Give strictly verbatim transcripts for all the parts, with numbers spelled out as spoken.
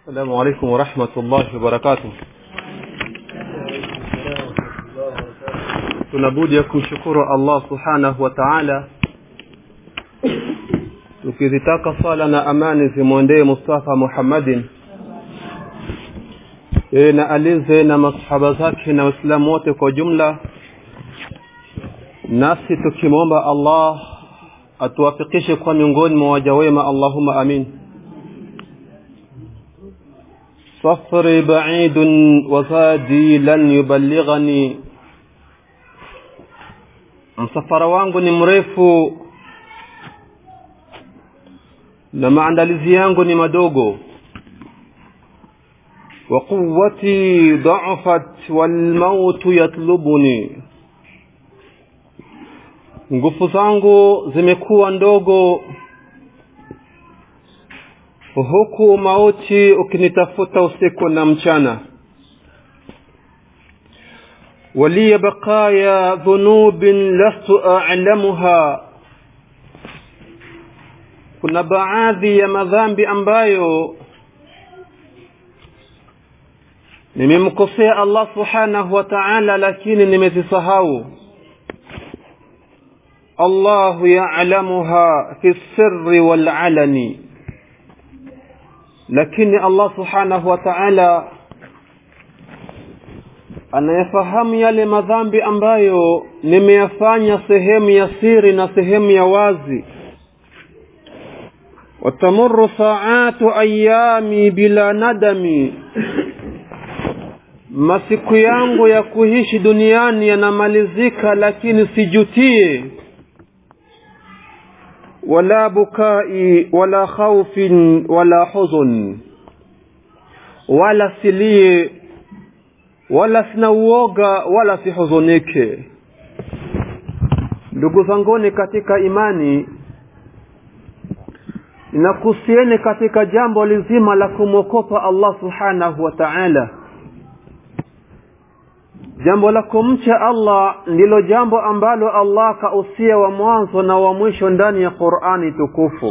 السلام عليكم ورحمة الله وبركاته. tunabudi ya kumshukuru Allah subhanahu wa ta'ala, tukizitaka sala na amani zimwendee Mustafa Muhammadin e na alize na masahaba zake na waislamu wote kwa jumla. Nasi tukimwomba Allah atuwafikishe kwa miongoni mwa waja wema, Allahumma amin. Safari ba'idun wa zadi lan yuballighani, msafara wangu ni mrefu na maandalizi yangu ni madogo. Wa quwwati dha'afat wal maut yatlubuni, nguvu zangu zimekuwa ndogo huku mauti ukinitafuta usiku na mchana. wali baqaya dhunubin lastu a'lamuha, kuna baadhi ya madhambi ambayo nimemkosea Allah subhanahu wa ta'ala lakini nimezisahau. Allahu ya'lamuha fi sirri wal 'alani, lakini Allah subhanahu wa ta'ala anayafahamu yale madhambi ambayo nimeyafanya sehemu ya siri na sehemu ya wazi. watamurru sa'atu ayami bila nadami, masiku yangu ya kuishi duniani yanamalizika lakini sijutie. wala bukai wala khawfin wala huzun, wala silie wala sina uoga wala sihuzunike. Ndugu zanguni katika imani, ninakusieni katika jambo lizima la kumwogopa Allah subhanahu wa ta'ala. Jambo la kumcha Allah ndilo jambo ambalo Allah kausia wa mwanzo na wa mwisho ndani ya Qur'ani tukufu.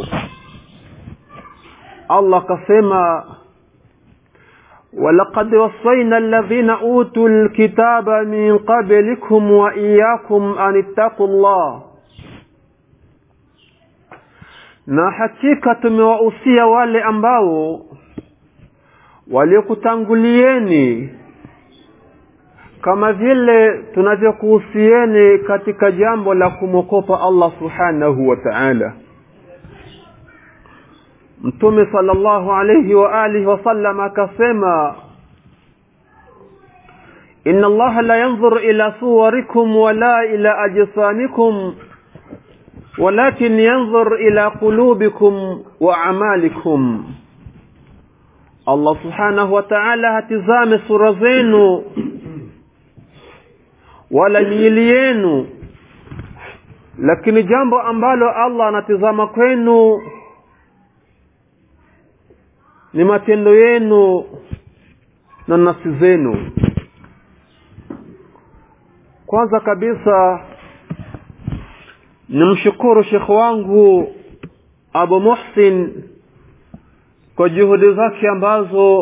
Allah kasema, walaqad wasayna alladhina utul kitaba min qablikum wa iyyakum an ittaqullah, na hakika tumewahusia wale ambao waliokutangulieni kama vile tunavyokuhusieni katika jambo la kumwogopa Allah subhanahu wa ta'ala. Mtume sallallahu alayhi wa alihi wa sallam akasema, inna Allah la yanzur ila suwarikum wala ila ajsamikum walakin yanzur ila qulubikum wa a'malikum. Allah subhanahu wa ta'ala hatizame sura zenu wala miili yenu, lakini jambo ambalo Allah anatizama kwenu ni matendo yenu na nafsi zenu. Kwanza kabisa nimshukuru Sheikh wangu Abu Muhsin kwa juhudi zake ambazo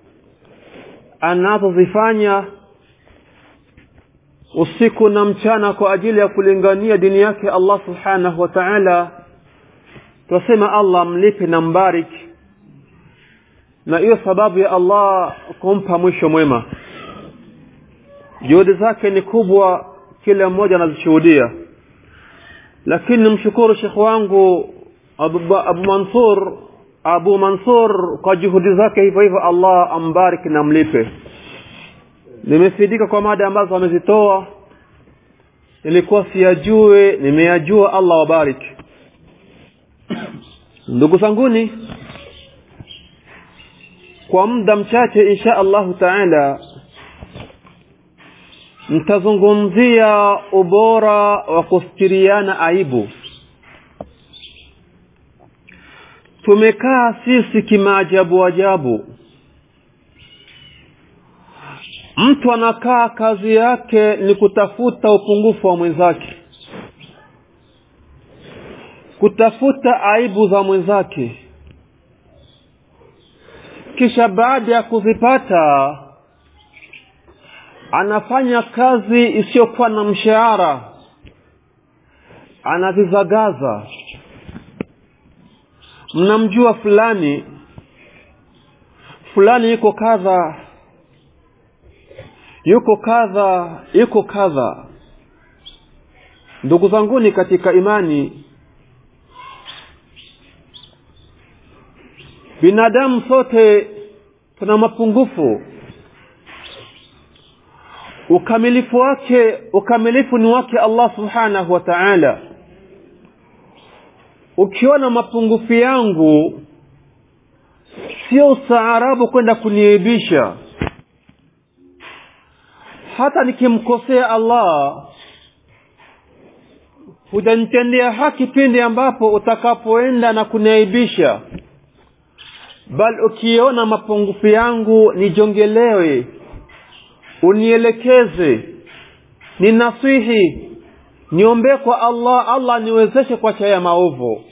anazozifanya usiku na mchana kwa ajili ya kulingania dini yake Allah subhanahu wa ta'ala. Tunasema Allah mlipe na mbariki, na hiyo sababu ya Allah kumpa mwisho mwema. Juhudi zake ni kubwa, kila mmoja anazishuhudia. Lakini nimshukuru Sheikh wangu Abu, Abu Mansur Abu Mansur kwa juhudi zake hivyo hivyo, Allah ambariki na mlipe. Nimefidika kwa mada ambazo amezitoa, nilikuwa siyajue, nimeyajua, Allah wabariki. Ndugu zanguni, kwa muda mchache insha Allah ta'ala nitazungumzia ubora wa kustiriana aibu. Tumekaa sisi kimaajabu ajabu. Mtu anakaa kazi yake ni kutafuta upungufu wa mwenzake, kutafuta aibu za mwenzake, kisha baada ya kuzipata anafanya kazi isiyokuwa na mshahara, anazizagaza. Mnamjua fulani fulani yuko kadha yuko kadha yuko kadha. Ndugu zanguni katika imani, binadamu sote tuna mapungufu. Ukamilifu wake ukamilifu ni wake Allah subhanahu wa ta'ala. Ukiona mapungufu yangu, sio ustaarabu kwenda kuniaibisha. Hata nikimkosea Allah, hujanitendea haki pindi ambapo utakapoenda na kuniaibisha. Bal ukiona mapungufu yangu, nijongelewe, unielekeze, ninasihi, niombe kwa Allah, Allah niwezeshe kwa chaya maovu.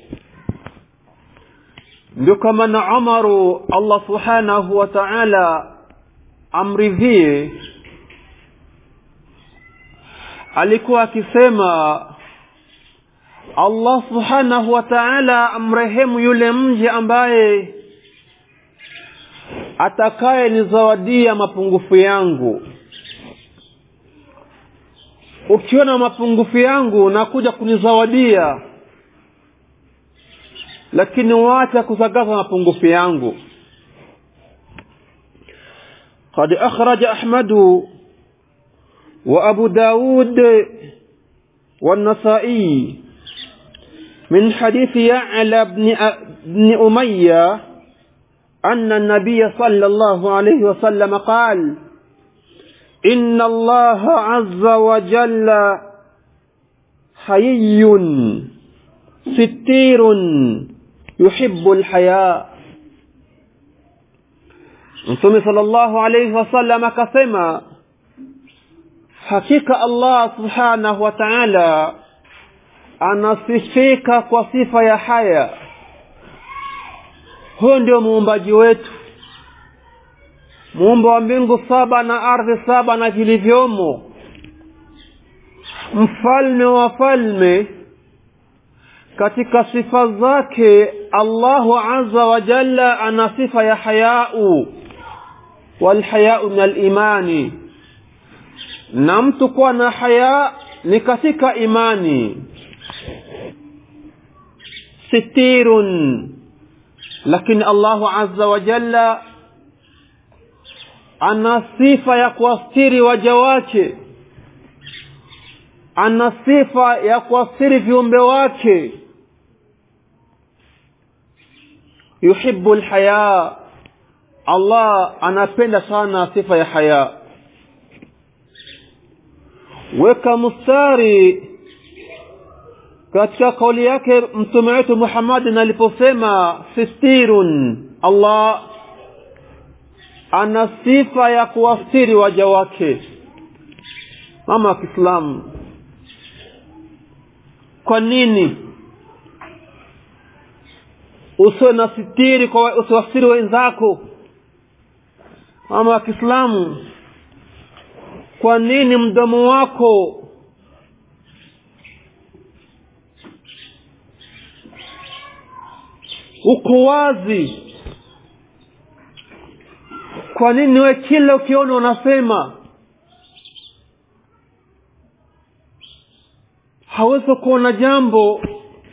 Ndio kama na Umaru, Allah subhanahu wa ta'ala amridhie, alikuwa akisema, Allah subhanahu wa ta'ala amrehemu yule mja ambaye atakaye nizawadia mapungufu yangu. Ukiona mapungufu yangu na kuja kunizawadia, lakini waacha kuzagaza mapungufu yangu. Qad akhraja Ahmad wa Abu Daud wa An-Nasa'i min hadith Ya'la ibn Umayyah أن النبي صلى الله عليه وسلم قال إن الله عز وجل حيي ستير يحب الحياء. Mtume sallallahu alayhi wasallam akasema, hakika Allah subhanahu wa ta'ala anasifika kwa sifa ya haya. Huyo ndio muumbaji wetu, muumba wa mbingu saba na ardhi saba na vilivyomo, mfalme wa falme. Katika sifa zake Allahu azza wa jalla ana sifa ya hayau, wal hayau min al-imani, na mtu kuwa na haya ni katika imani. Sitirun, lakini Allahu azza wa jalla ana sifa ya kuastiri waja wake, ana sifa ya kuastiri viumbe wake. Yuhibbu al-haya, Allah anapenda sana sifa ya haya. Weka mstari katika kauli yake mtume wetu Muhammad aliposema sistirun, Allah ana sifa ya kuwastiri waja wake. Mama wa Kiislamu, kwa nini usiwe na sitiri kwa usiwastiri wenzako? Mama wa Kiislamu, kwa nini mdomo wako uko wazi? Kwa nini wewe kila ukiona unasema? Hawezi kuona jambo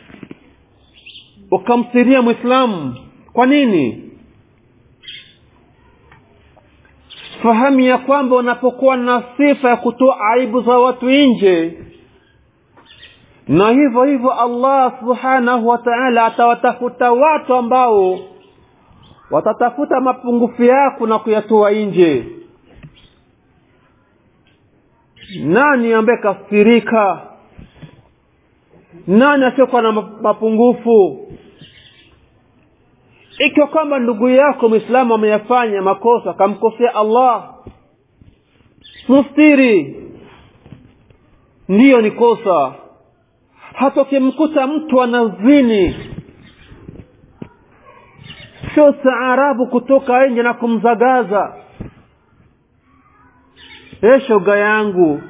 ukamsiria Muislamu. Kwa nini? Fahamu ya kwamba unapokuwa na sifa ya kutoa aibu za watu nje, na hivyo hivyo Allah subhanahu wa ta'ala atawatafuta watu ambao watatafuta mapungufu yako na kuyatoa nje. Nani ambaye kasirika? Nani asiyokuwa na mapungufu? Ikiwa kwamba ndugu yako Muislamu ameyafanya makosa, kamkosea Allah, mustiri, ndiyo ni kosa. Hata ukimkuta mtu anazini, sio saarabu kutoka nje na kumzagaza. Eh, shoga yangu,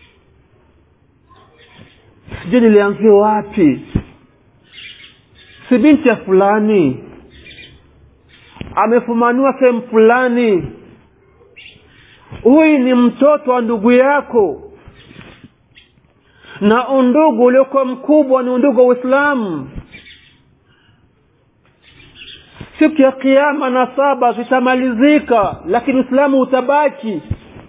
je, nilianzia wapi? Si binti ya fulani amefumaniwa sehemu fulani, huyu ni mtoto wa ndugu yako, na undugu uliokuwa mkubwa ni undugu wa Uislamu. Siku ya kiyama nasaba zitamalizika, lakini Uislamu utabaki.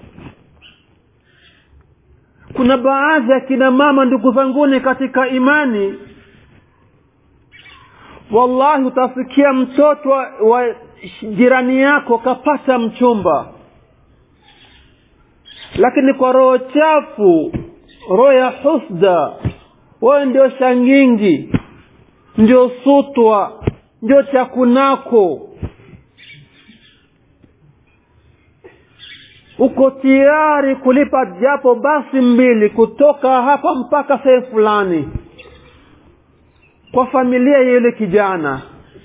Kuna baadhi ya kina mama, ndugu zanguni katika imani, wallahi utafikia mtoto wa, wa jirani yako kapata mchumba, lakini kwa roho chafu, roho ya husda, wewe ndio shangingi, ndio sutwa, ndio chakunako, uko tayari kulipa japo basi mbili kutoka hapa mpaka sehemu fulani kwa familia ya yule kijana,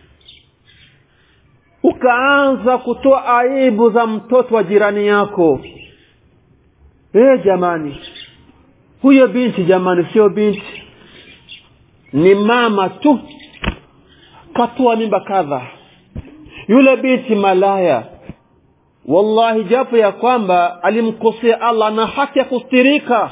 ukaanza kutoa aibu za mtoto wa jirani yako. Eh, jamani, huyo binti jamani sio binti, ni mama tu, katoa mimba kadha. Yule binti malaya, wallahi japo ya kwamba alimkosea Allah na haki ya kustirika,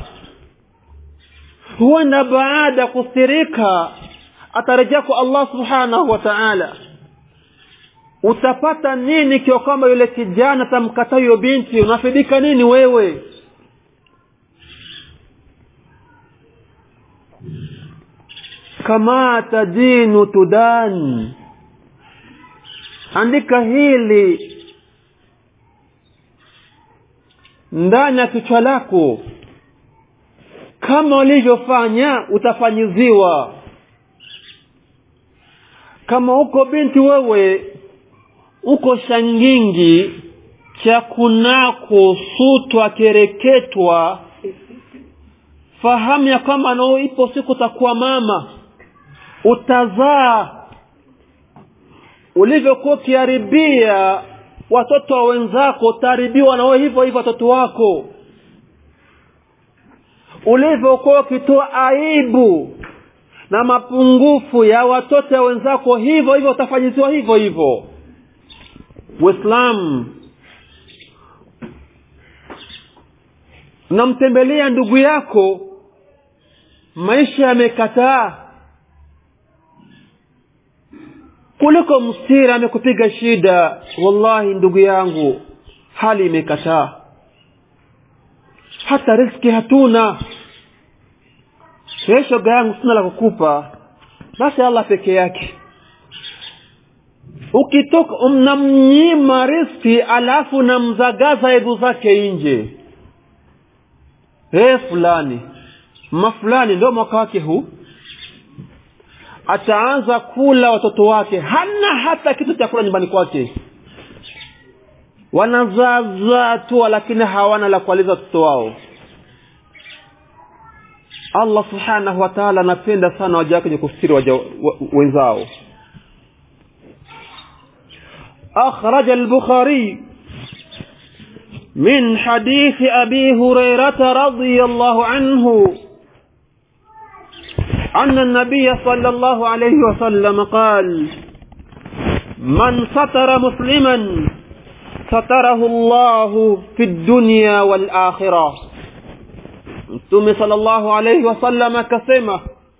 huenda baada kustirika atarejea kwa Allah subhanahu wa ta'ala. Utapata nini kio kama yule kijana tamkataa hiyo binti? Unafidika nini wewe? Kama tadinu tudan. Andika hili ndani ya kichwa lako, kama ulivyofanya utafanyiziwa. Kama uko binti wewe, uko shangingi, chakunako, sutwa, kereketwa, fahamu ya kama nao ipo siku utakuwa mama, utazaa. Ulivyokuwa kiharibia watoto wa wenzako, utaharibiwa na wewe hivyo hivyo watoto wako. Ulivyokuwa kitoa aibu na mapungufu ya watoto wa wenzako, hivyo hivyo utafanyiziwa hivyo hivyo. Uislamu, unamtembelea ndugu yako, maisha yamekataa, kuliko mstira amekupiga shida, wallahi ndugu yangu hali imekataa, hata riziki hatuna. Kesho gangu sina la kukupa, basi Allah peke yake. Ukitoka unamnyima riziki alafu namzagaza aibu zake nje. Eh, fulani mafulani ndio mwaka wake huu, ataanza kula watoto wake, hana hata kitu cha kula nyumbani kwake. Wanazaza tu lakini hawana la kualiza watoto wao. Allah subhanahu wa ta'ala anapenda sana waja wake kustiri waja wenzao. أخرج البخاري من حديث أبي هريرة رضي الله عنه أن النبي صلى الله عليه وسلم قال: من ستر مسلما ستره الله في الدنيا والآخرة. Mtume sallallahu alayhi wasallam akasema,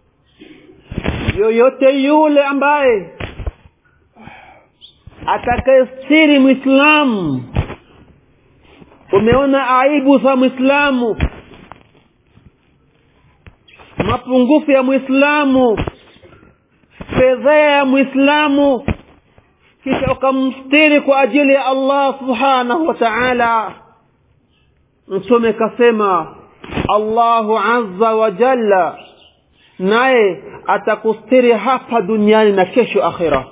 yoyote yule ambaye atakayestiri Muislamu, umeona aibu za Muislamu, mapungufu ya Muislamu, fedheha ya Muislamu, kisha ukamstiri kwa ajili ya Allah subhanahu wa ta'ala, Mtume kasema Allahu azza wa jalla naye atakustiri hapa duniani na kesho akhira.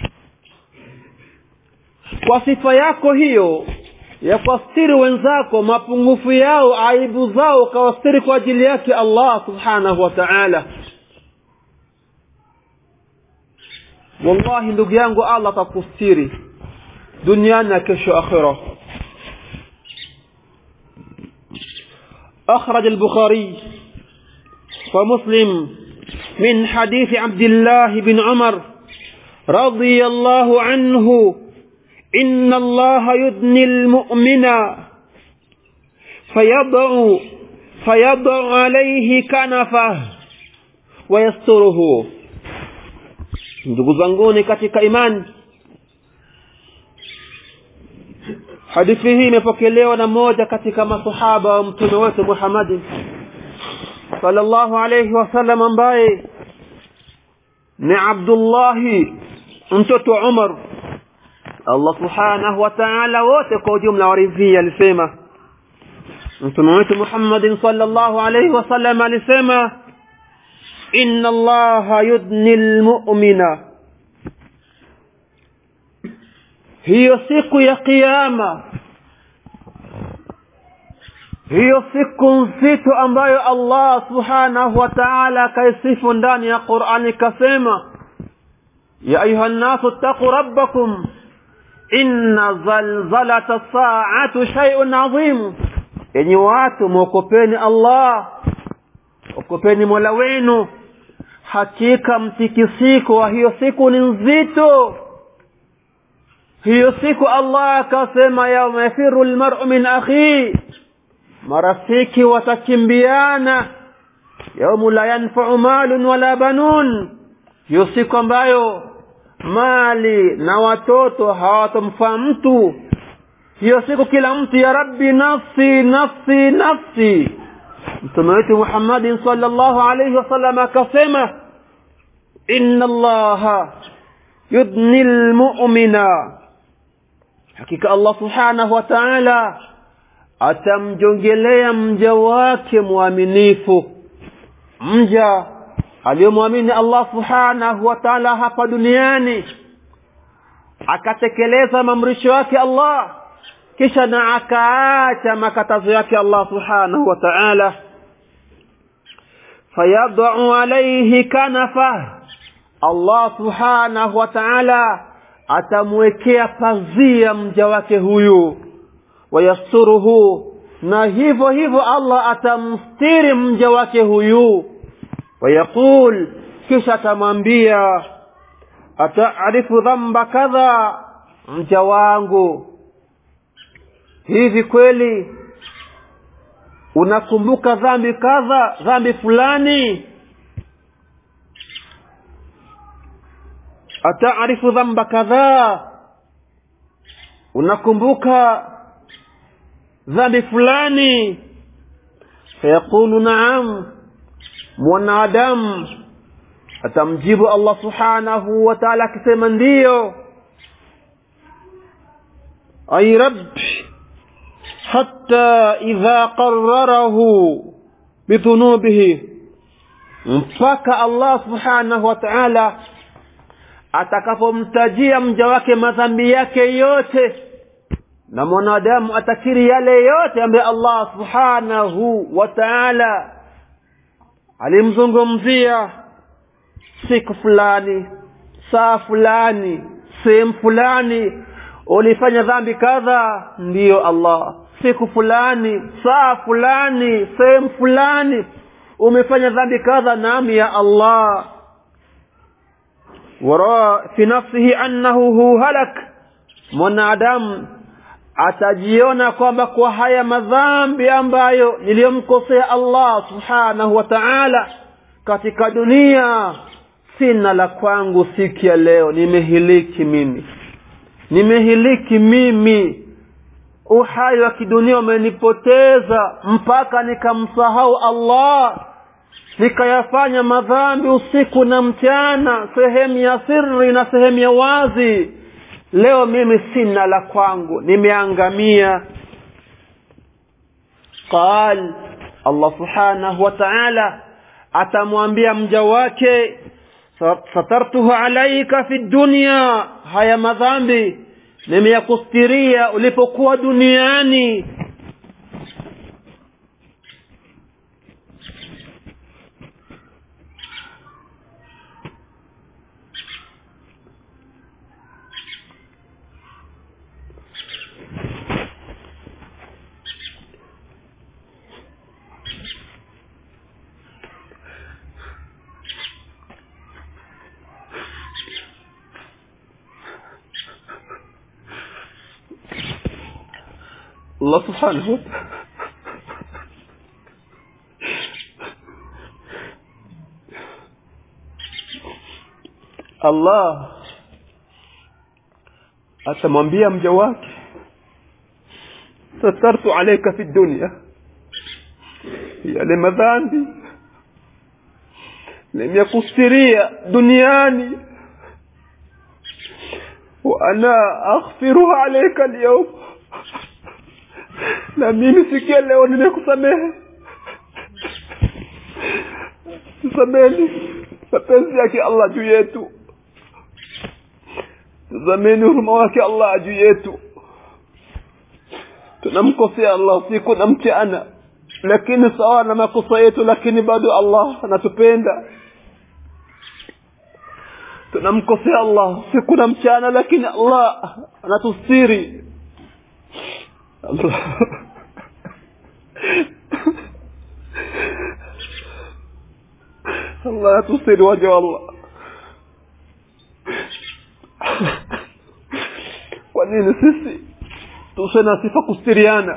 Kwa sifa yako hiyo ya kustiri wenzako mapungufu yao, aibu zao, kawastiri kwa ajili yake Allah subhanahu wa ta'ala, wallahi ndugu yangu Allah atakustiri duniani na kesho akhira. أخرج البخاري ومسلم من حديث عبد الله بن عمر رضي الله عنه إن الله يدني المؤمن فيضع فيضع عليه كنفه ويستره. ndugu zanguni katika imani, hadithi hii imepokelewa na mmoja katika masahaba wa mtume wetu Muhammad sallallahu alayhi wasallam ambaye ni Abdullah mtoto wa Umar. Allah subhanahu wa ta'ala wote kwa ujumla waridhia alisema, mtume wetu Muhammad sallallahu alayhi wasallam alisema, inna Allaha yudnil mu'mina. hiyo siku ya kiyama, hiyo siku nzito ambayo Allah subhanahu wa ta'ala kaisifu ndani ya Qur'ani kasema, ya ayuha nasu taqu rabbakum inna zalzalata as-sa'ati shay'un 'azim. enyi watu muokopeni Allah, okopeni Mola wenu, hakika mtikisiko wa hiyo siku ni nzito. hiyo siku Allah akasema, yauma yafiru almar'u min akhi, marafiki watakimbiana, yaumu la yanfa'u malun wala banun, hiyo siku ambayo mali na watoto hawatamfaa mtu. hiyo siku kila mtu ya rabbi nafsi nafsi nafsi. mtume wetu Muhammad sallallahu alayhi wasallam akasema, inna Allaha yudnil mu'mina, hakika Allah subhanahu wa ta'ala atamjongelea mja wake muaminifu, mja aliyemwamini Allah subhanahu wa ta'ala hapa duniani, akatekeleza maamrisho yake Allah, kisha na akaacha makatazo yake Allah subhanahu wa ta'ala. fayad'u alayhi kanafa, Allah subhanahu wa ta'ala atamwekea pazia mja wake huyu, wayasturuhu, na hivyo hivyo Allah atamstiri mja wake huyu. wayaqul, kisha atamwambia, ata'rifu dhanba kadha, mja wangu hivi kweli unakumbuka dhambi kadha, dhambi fulani? ata'rifu dhanba kadha, unakumbuka dhambi fulani? fayaqulu na'am, mwanadamu atamjibu Allah subhanahu wa ta'ala akisema ndiyo. ay rabbi, hatta idha qarrarahu bidhunubihi, mpaka Allah subhanahu wa ta'ala atakapomtajia mja wake madhambi yake yote, na mwanadamu atakiri yale yote ambaye Allah subhanahu wa ta'ala alimzungumzia siku fulani, saa fulani, sehemu fulani, ulifanya dhambi kadha, ndiyo Allah. siku fulani, saa fulani, sehemu fulani umefanya dhambi kadha, naam ya Allah. wara fi nafsihi annahu hu halak, mwanadamu atajiona kwamba kwa haya madhambi ambayo niliyomkosea Allah subhanahu wa ta'ala katika dunia, sina la kwangu siku ya leo, nimehiliki mimi, nimehiliki mimi. uhai wa kidunia umenipoteza mpaka nikamsahau Allah, nikayafanya madhambi usiku na mchana, sehemu ya siri na sehemu ya wazi. Leo mimi sina la kwangu, nimeangamia. qal, Allah subhanahu wa ta'ala atamwambia mja wake, satartuhu alayka fi dunya, haya madhambi nimeyakustiria ulipokuwa duniani. Allah subhanahu wa ta'ala Allah atamwambia mja wake satartu alayka fi dunya yale madhambi nimekustiria duniani wa ana aghfiruha alayka al-yawm na mimi sikia leo nimekusamehe tusameni mapenzi yake Allah juu yetu tuzameni huruma wake Allah juu yetu tunamkosea Allah siku na mchana lakini sawa na makosa yetu lakini bado Allah anatupenda tunamkosea Allah siku na mchana lakini Allah anatustiri Allah Allah anatustiri waja Allah kwa nini sisi tusena sifa kustiriana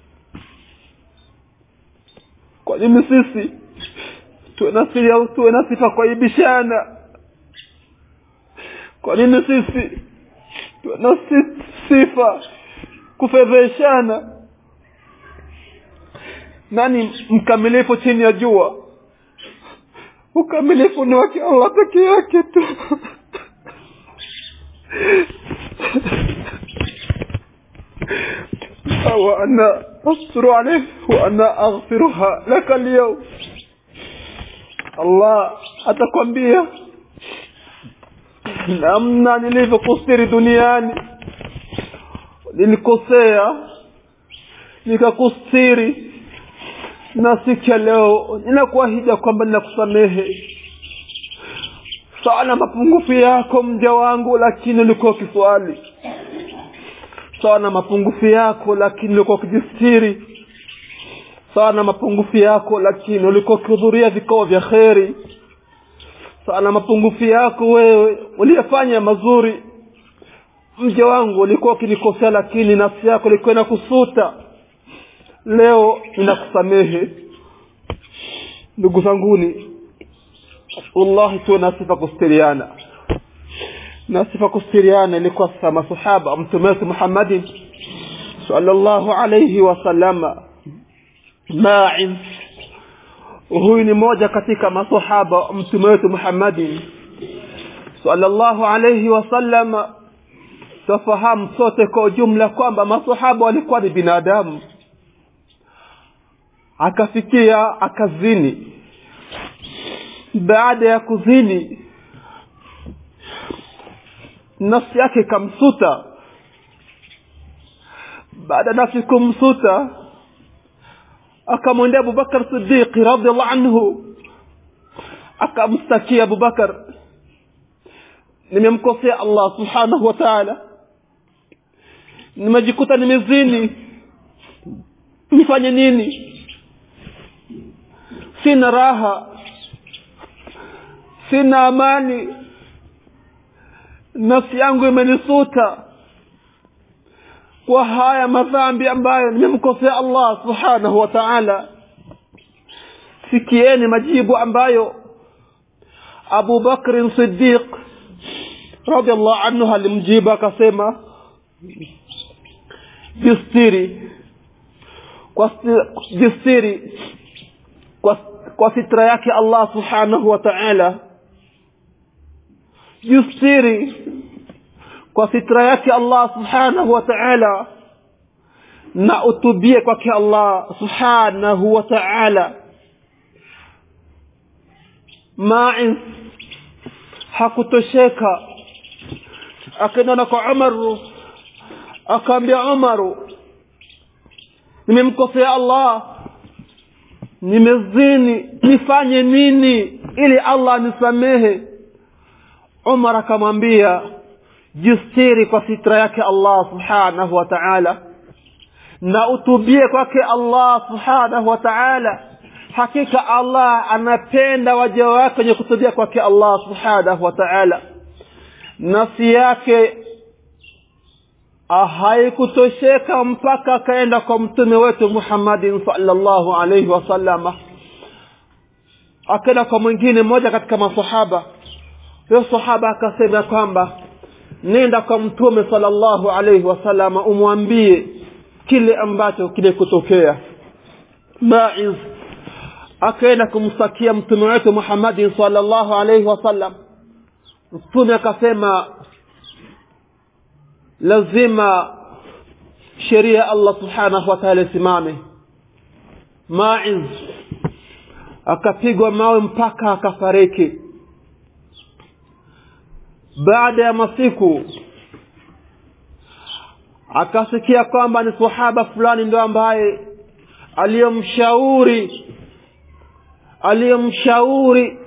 kwa nini sisi tunasiria tuena sifa kuibishana kwa nini sisi tuna sifa kufedheshana nani mkamilifu chini ya jua ukamilifu ni wake Allah pekee yake tu وأنا أصبر عليه وأنا أغفرها لك اليوم الله atakwambia namna nilivyokustiri duniani nilikosea nikakustiri na sikia leo ninakuahidi kwamba ninakusamehe sana mapungufu yako mja wangu lakini nilikuwa kiswali sana mapungufu yako lakini ulikuwa kujistiri sana mapungufu yako lakini ulikuwa kuhudhuria vikao vya khairi sana mapungufu yako wewe uliyafanya mazuri mja wangu ulikuwa ukinikosea lakini nafsi yako ilikuwa inakusuta leo ninakusamehe ndugu zanguni wallahi tuna sifa kustiriana na sifa kustiriana ilikuwa sama sahaba mtume Muhammad sallallahu alayhi wasallam Ma'in huyu ni moja katika masahaba mtume Muhammad sallallahu alayhi wasallam tafahamu sote kwa jumla kwamba masahaba walikuwa ni binadamu akafikia akazini baada ya kuzini nafsi yake kamsuta baada nafsi kumsuta akamwendea Abu Bakar Siddiq radhiallahu anhu akamstakia Abu Bakar nimemkosea Allah subhanahu wa ta'ala nimejikuta nimezini nifanye nini sina raha sina amani nafsi yangu imenisuta kwa haya madhambi ambayo nimemkosea Allah subhanahu wa ta'ala sikieni majibu ambayo Abu Bakr Siddiq radhiallahu anhu alimjibu akasema jistiri kwa jistiri kwa kwa sitra yake Allah subhanahu wa ta'ala jistiri kwa sitra yake Allah subhanahu wa ta'ala na utubie kwake Allah subhanahu wa ta'ala Ma'in hakutosheka akaenda kwa Umar akamwambia Umar nimemkosea Allah nimezini nifanye nini ili Allah anisamehe Umar akamwambia jistiri kwa sitra yake Allah subhanahu wa ta'ala na utubie kwake Allah subhanahu wa ta'ala hakika Allah anapenda waja wake wenye kutubia kwake Allah subhanahu wa ta'ala nafsi yake haikutosheka mpaka akaenda kwa mtume wetu Muhammadin sallallahu alayhi wasallam. Akaenda kwa mwingine mmoja katika maswahaba. Huyo sahaba akasema kwamba nenda kwa mtume sallallahu alayhi wasallam umwambie kile ambacho kile kutokea. Ma'iz akaenda kumsakia mtume wetu Muhammadin sallallahu alayhi wasallam. Mtume akasema lazima sheria Allah subhanahu wa ta'ala simame. Ma'iz akapigwa mawe mpaka akafariki. Baada ya masiku akasikia kwamba ni sahaba fulani ndo ambaye aliyomshauri aliyomshauri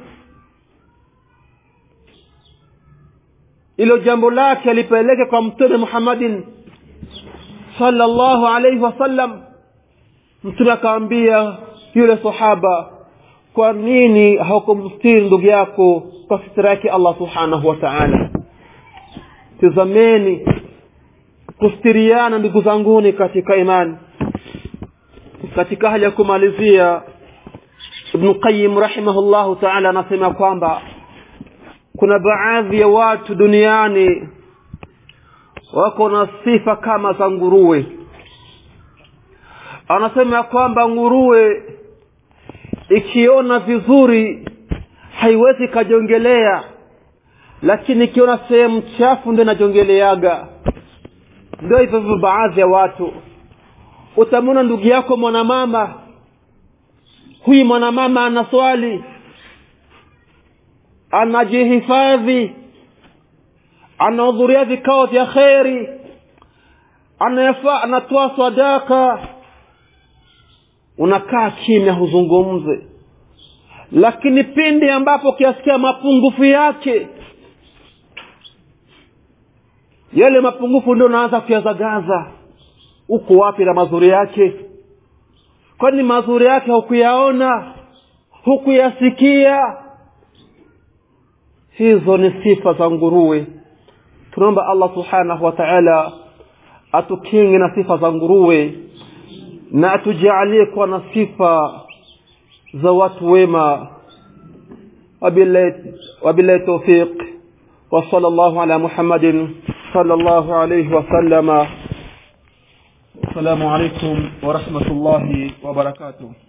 ilo jambo lake alipeleke kwa mtume Muhammadin sallallahu alayhi wasallam. Mtume akamwambia yule sahaba, kwa nini haukumstiri ndugu yako kwa sitira yake Allah subhanahu wa ta'ala? Tazameni kustiriana ndugu zanguni katika imani. Katika hali ya kumalizia, Ibn Qayyim rahimahullahu ta'ala anasema kwamba kuna baadhi ya watu duniani wako na sifa kama za nguruwe. Anasema kwamba nguruwe ikiona vizuri haiwezi kajongelea, lakini ikiona sehemu chafu ndio inajongeleaga. Ndio hivyo baadhi ya watu. Utamwona ndugu yako mwanamama, huyu mwanamama ana swali, anajihifadhi, anahudhuria vikao vya khairi, anayafaa, anatoa sadaka, unakaa kimya huzungumze. Lakini pindi ambapo kiasikia mapungufu yake, yale mapungufu ndio unaanza kuyazagaza. Uko wapi na mazuri yake? Kwani mazuri yake hukuyaona, hukuyasikia? Hizo ni sifa za nguruwe. Tunaomba Allah subhanahu wa ta'ala atukinge na sifa za nguruwe na atujalie kuwa na sifa za watu wema. wabillahi wabillahi tawfiq wa sallallahu ala Muhammadin sallallahu alayhi wa sallama. Assalamu alaykum wa rahmatullahi wa barakatuh.